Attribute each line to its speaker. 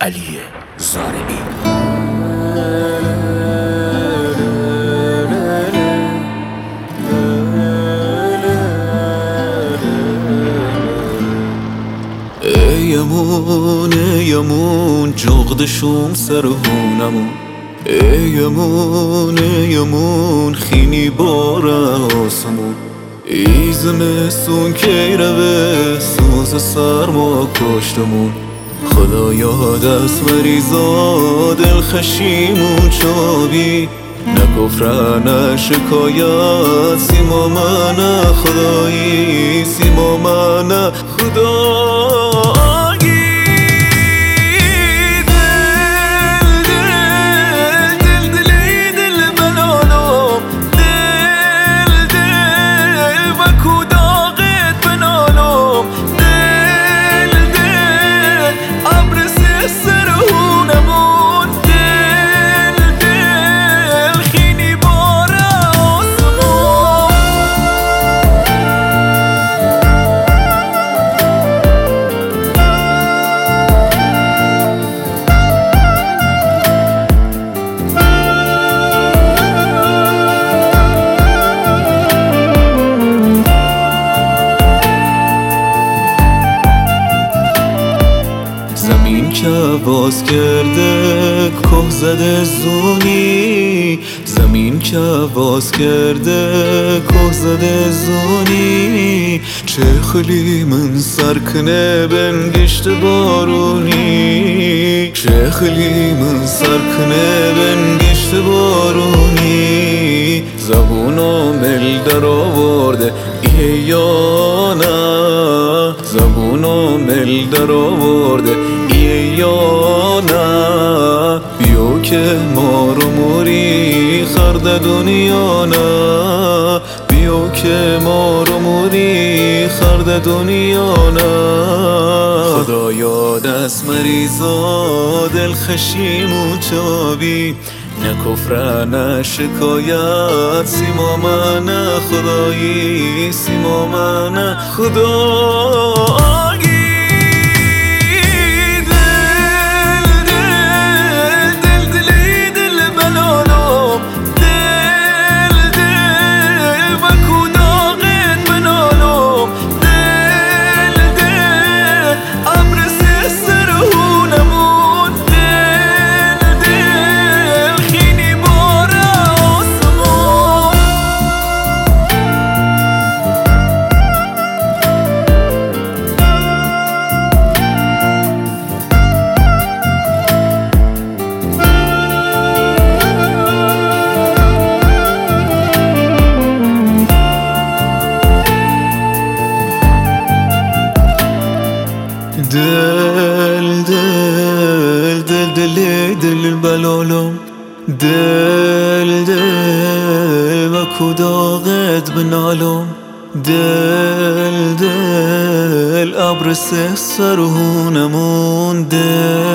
Speaker 1: علی زارعی.
Speaker 2: ایمون جغدشون سر هونمون، ایمون خینی بار آسمون، ای زمستون کی روه سوز سرما کشتمون. خدایا دست مریضا دل خشیمون چابی، نه کفر نه شکایت سیما من خدایی، سیما من خدایی. زمین که باز کرده که زده زونی، زمین که باز کرده که زده زونی. چه خلی من سرکنه بنگشت بارونی، چه خلی من سرکنه بنگشت بارونی. زبونو مل در آورده ای یا نه، زبونو مل در آورده یا نه. بیو که ما رو موری خرد دنیا نه، بیو که ما رو موری خرد دنیا نه. خدایا دست مریضا دل خشیمون چابی، نه کفر نه شکایت سیما من خدایی، سیما من خدایی. دل دل دل دل دل بلالم، دل دل و کداغت بنالم. دل دل ابر سرهونمون، دل